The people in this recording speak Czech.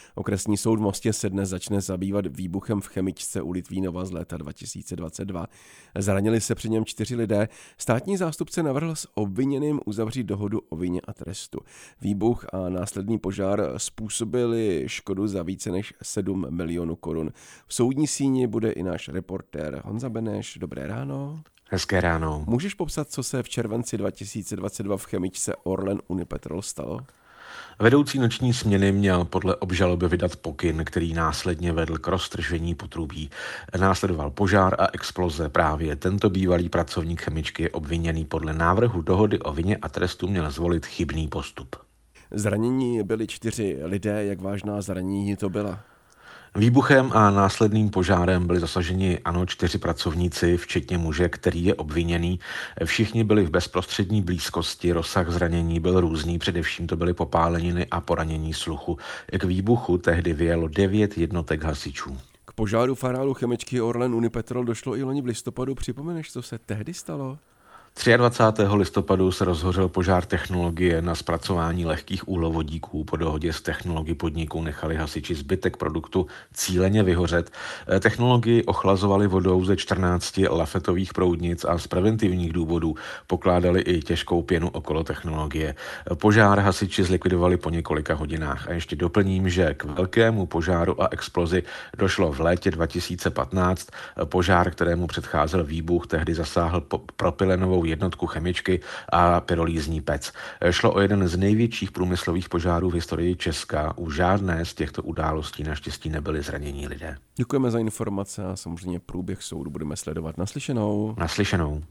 Okresní soud v Mostě se dnes začne zabývat výbuchem v chemičce u Litvínova z léta 2022. Zranili se při něm 4 lidé. Státní zástupce navrhl s obviněným uzavřít dohodu o vině a trestu. Výbuch a následný požár způsobili škodu za více než 7 milionů korun. V soudní síni bude i náš reportér Honza Beneš. Dobré ráno. Hezké ráno. Můžeš popsat, co se v červenci 2022 v chemičce Orlen Unipetrol stalo? Vedoucí noční směny měl podle obžaloby vydat pokyn, který následně vedl k roztržení potrubí. Následoval požár a exploze. Právě tento bývalý pracovník chemičky je obviněný podle návrhu dohody o vině a trestu měl zvolit chybný postup. Zranění byli 4 lidé. Jak vážná zranění to byla? Výbuchem a následným požárem byli zasaženi 4 pracovníci, včetně muže, který je obviněný. Všichni byli v bezprostřední blízkosti, rozsah zranění byl různý, především to byly popáleniny a poranění sluchu. K výbuchu tehdy vyjelo 9 jednotek hasičů. K požáru v areálu chemičky Orlen Unipetrol došlo i loni v listopadu. Připomeneš, co se tehdy stalo? 23. listopadu se rozhořel požár technologie na zpracování lehkých úlovodíků. Po dohodě s technology podniku nechali hasiči zbytek produktu cíleně vyhořet. Technologii ochlazovali vodou ze 14 lafetových proudnic a z preventivních důvodů pokládali i těžkou pěnu okolo technologie. Požár hasiči zlikvidovali po několika hodinách. A ještě doplním, že k velkému požáru a explozi došlo v létě 2015. Požár, kterému předcházel výbuch, tehdy zasáhl propylenovou jednotku chemičky a pyrolízní pec. Šlo o jeden z největších průmyslových požárů v historii Česka. U žádné z těchto událostí naštěstí nebyli zranění lidé. Děkujeme za informace a samozřejmě průběh soudu budeme sledovat. Naslyšenou. Naslyšenou.